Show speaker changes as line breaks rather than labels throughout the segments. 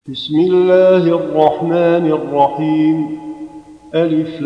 بسم الله الرحمن الرحيم. ألف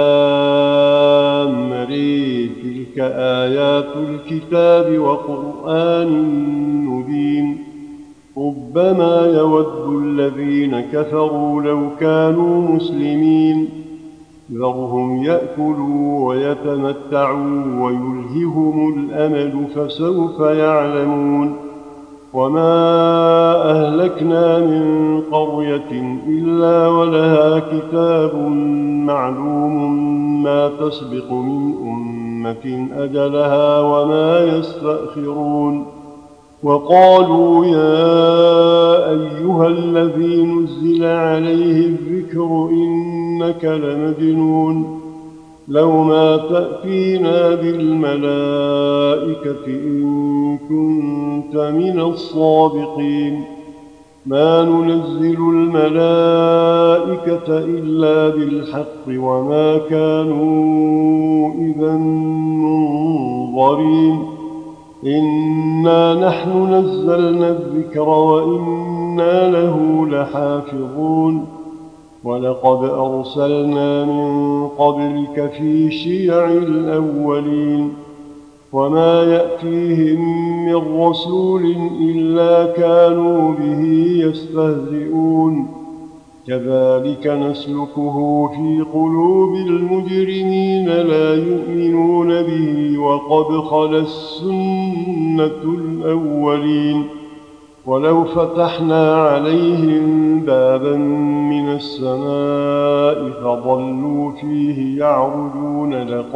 لام ر تلك آيات الكتاب وقرآن مبين. ربما يود الذين كفروا لو كانوا مسلمين ذرهم يأكلوا ويتمتعوا ويلههم الأمل فسوف يعلمون. وما أهلكنا من قرية إلا ولها كتاب معلوم ما تسبق من أمة أجلها وما يستأخرون. وقالوا يا أيها الذي نزل عليه الذكر إنك لمجنون لو ما تأتينا بالملائكة إن كنت من الصادقين. ما ننزل الملائكة إلا بالحق وما كانوا إذا منظرين. إنا نحن نزلنا الذكر وإنا له لحافظون. ولقد أرسلنا من قبلك في شيع الأولين وما يأتيهم من رسول إلا كانوا به يستهزئون. كذلك نسلكه في قلوب المجرمين لا يؤمنون به وقد خلت سنة الأولين. ولو فتحنا عليهم بابا من السماء فظلوا فيه يعرجون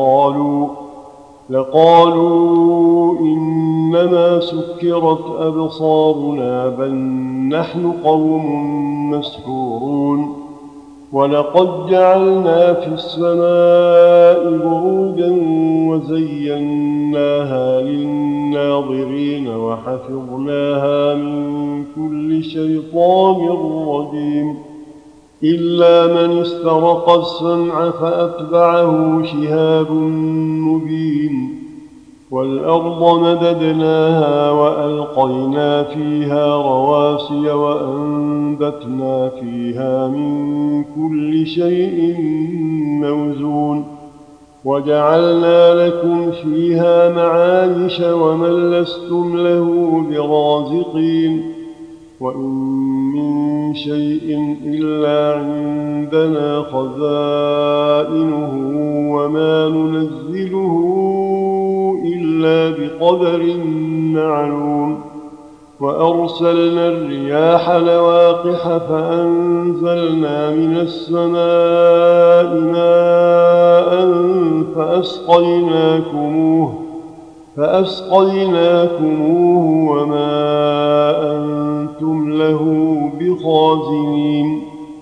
لقالوا إنما سكرت أبصارنا بل نحن قوم مسحورون. ولقد جعلنا في السماء بروجا وزيناها للناظرين وحفظناها من كل شيطان رجيم إلا من استرق السمع فأتبعه شهاب مبين. والأرض مددناها وألقينا فيها رواسي وأنبتنا فيها من كل شيء موزون. وجعلنا لكم فيها معايش ومن لستم له برازقين. وإن من شيء إلا عندنا خزائنه وما ننزله إلا بقدر معلوم. وأرسلنا الرياح لواقح فأنزلنا من السماء ماء فأسقيناكموه وما أنتم له بخازنين.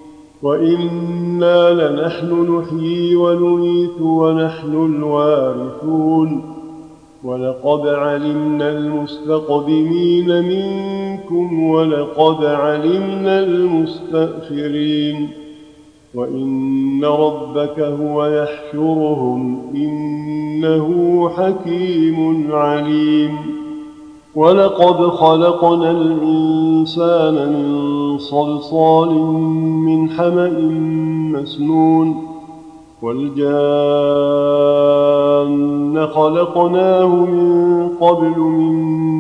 وإنا لنحن نحيي ونميت ونحن الوارثون. ولقد علمنا المستقدمين منكم ولقد علمنا المستأخرين. وإن ربك هو يحشرهم إنه حكيم عليم. ولقد خلقنا الإنسان من صلصال من حمأ مسنون. والجان خلقناه من قبل من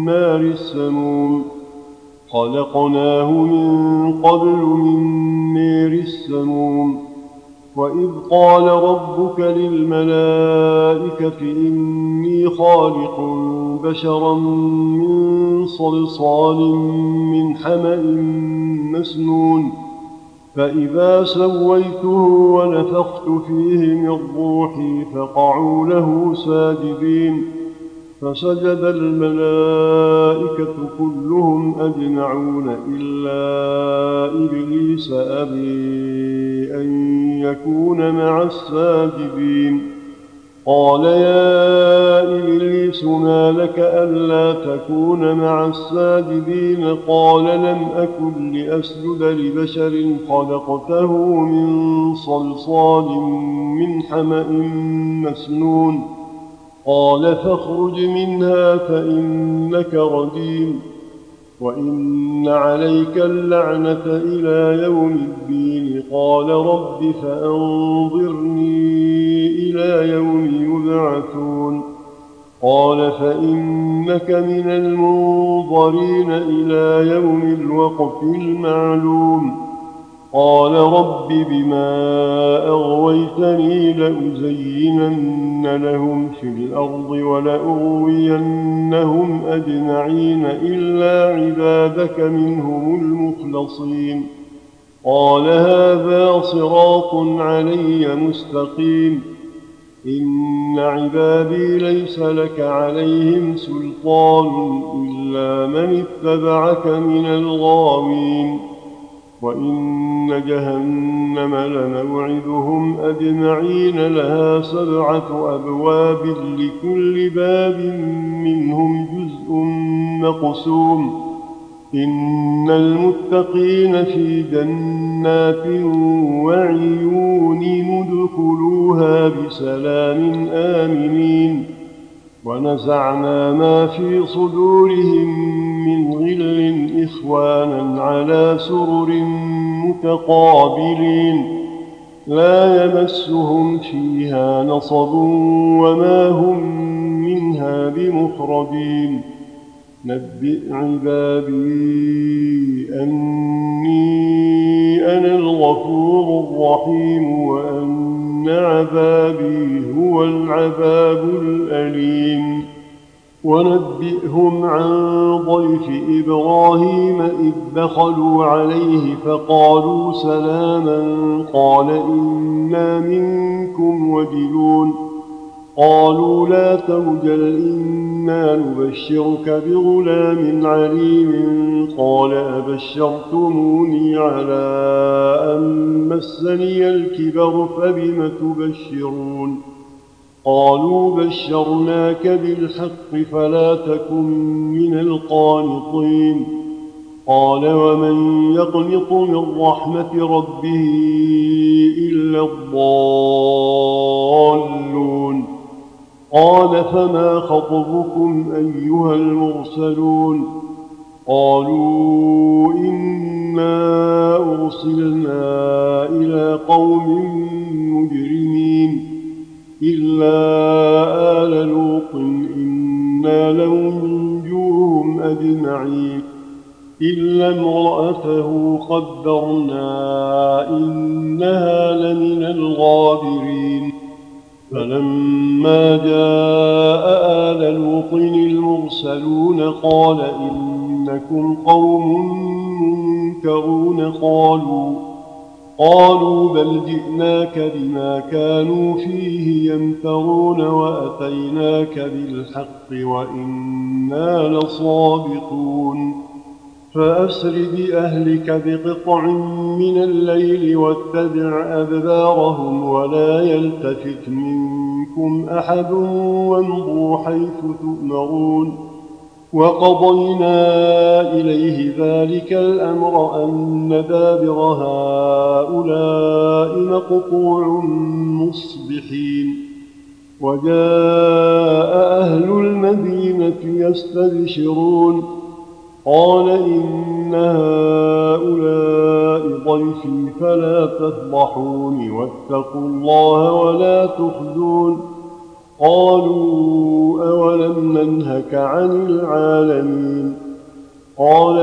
نار السموم. وإذ قال ربك للملائكة إني خالق بشرا من صلصال من حمأ مسنون فإذا سويته ونفخت فيه من روحي فقعوا له ساجدين. فسجد الملائكة كلهم أجمعون إلا إبليس أبي أن يكون مع الساجدين. قال يا إبليس ما لك ألا تكون مع الساجدين؟ قال لم أكن لأسجد لبشر خلقته من صلصال من حمأ مسنون. قال فاخرج منها فإنك رجيم. وإن عليك اللعنة إلى يوم الدين. قال رب فأنظرني إلى يوم يبعثون. قال فإنك من المنظرين إلى يوم الوقت المعلوم. قال رب بما أغويتني لأزينن لهم في الأرض ولأغوينهم أجمعين إلا عبادك منهم المخلصين. قال هذا صراط علي مستقيم. إن عبادي ليس لك عليهم سلطان إلا من اتبعك من الغاوين. وإن جهنم لموعدهم أجمعين لها 7 أبواب لكل باب منهم جزء مقسوم. إن المتقين في جنات وعيون ادخلوها بسلام آمنين. ونزعنا ما في صدورهم من غل إخوانا على سرر متقابلين لا يمسهم فيها نصب وما هم منها بمخرجين. نبئ عبادي أني أنا الغفور الرحيم وأن عذابي هو العذاب الأليم. ونبئهم عن ضيف إبراهيم إذ دخلوا عليه فقالوا سلاما قال إنا منكم وجلون. قالوا لا توجل إنا نبشرك بغلام عليم. قال أبشرتموني على أن مسني الكبر فبم تبشرون. قالوا بشرناك بالحق فلا تكن من القانطين. قال ومن يقنط من رحمة ربه إلا الضالون. قال فما خطبكم أيها المرسلون؟ قالوا إنا أرسلنا إلى قوم مجرمين إلا آل لوط إنا لمنجوهم أجمعين إلا امرأته قدرنا إنها لمن الغابرين. فلما جاء آل لوط المرسلون قال إنكم قوم منكرون. قالوا بل جئناك بما كانوا فيه يمترون وأتيناك بالحق وإنا لصادقون. فأسر بأهلك بقطع من الليل واتبع أدبارهم ولا يلتفت منكم أحد وامضوا حيث تؤمرون. وقضينا إليه ذلك الأمر أن دابر هؤلاء مقطوع مصبحين. وجاء أهل المدينة يستبشرون. قال إن هؤلاء ضيفي فلا تفضحون واتقوا الله ولا تخزون. قالوا أولم ننهك عن العالمين؟ قال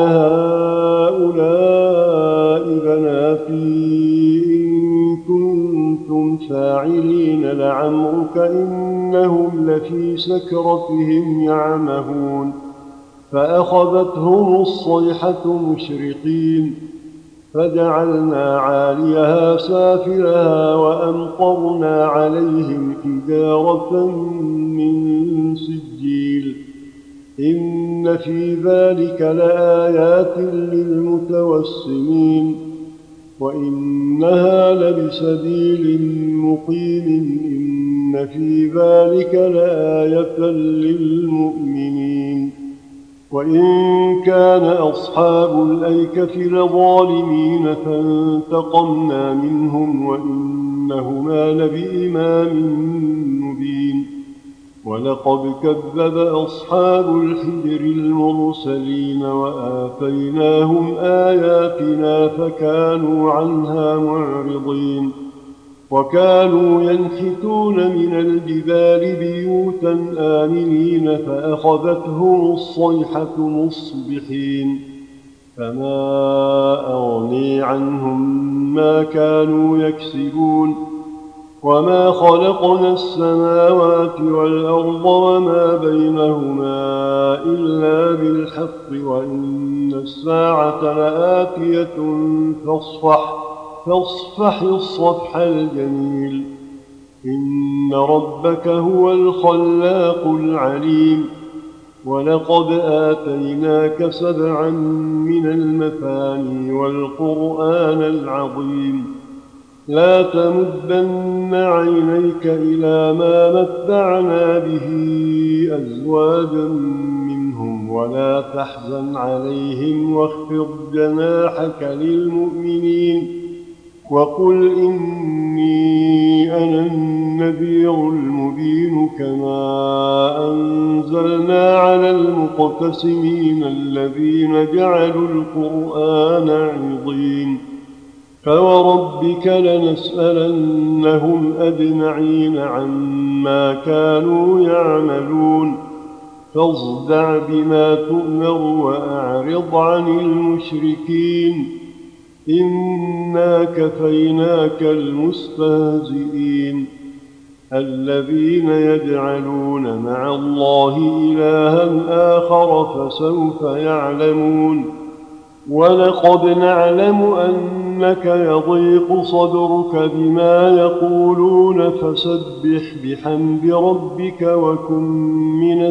هؤلاء بناتي إن كنتم فاعلين لعمرك إنهم لفي سكرتهم يعمهون. فأخذتهم الصيحة مشرقين فجعلنا عاليها سافلها وأمطرنا عليهم حجارة من سجيل. إن في ذلك لآيات للمتوسمين وإنها لبسبيل مقيم. إن في ذلك لآية للمؤمنين. وإن كان أصحاب الأيكة لظالمين فانتقمنا منهم وإنهما لبإمام مبين. ولقد كذب أصحاب الحجر المرسلين وآتيناهم آياتنا فكانوا عنها معرضين وكانوا ينحتون من الجبال بيوتا آمنين فأخذتهم الصيحة مصبحين فما أغني عنهم ما كانوا يكسبون وما خلقنا السماوات والأرض وما بينهما إلا بالحق وإن الساعة لآتية فاصفح الصفح الجميل إن ربك هو الخلاق العليم ولقد آتيناك 7 من المثاني والقرآن العظيم لا تمدن عينيك إلى ما متعنا به أزواجا منهم ولا تحزن عليهم واخفض جناحك للمؤمنين وقل إني أنا النذير المبين كما أنزلنا على المقتسمين الذين جعلوا القرآن عضين فوربك لنسألنهم أجمعين عما كانوا يعملون فاصدع بما تؤمر وأعرض عن المشركين إنا كفيناك المستهزئين الذين يجعلون مع الله إلها آخر فسوف يعلمون ولقد نعلم أنك يضيق صدرك بما يقولون فسبح بحمد ربك وكن من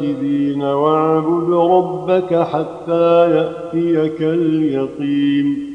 الساجدين واعبد ربك حتى يأتيك اليقين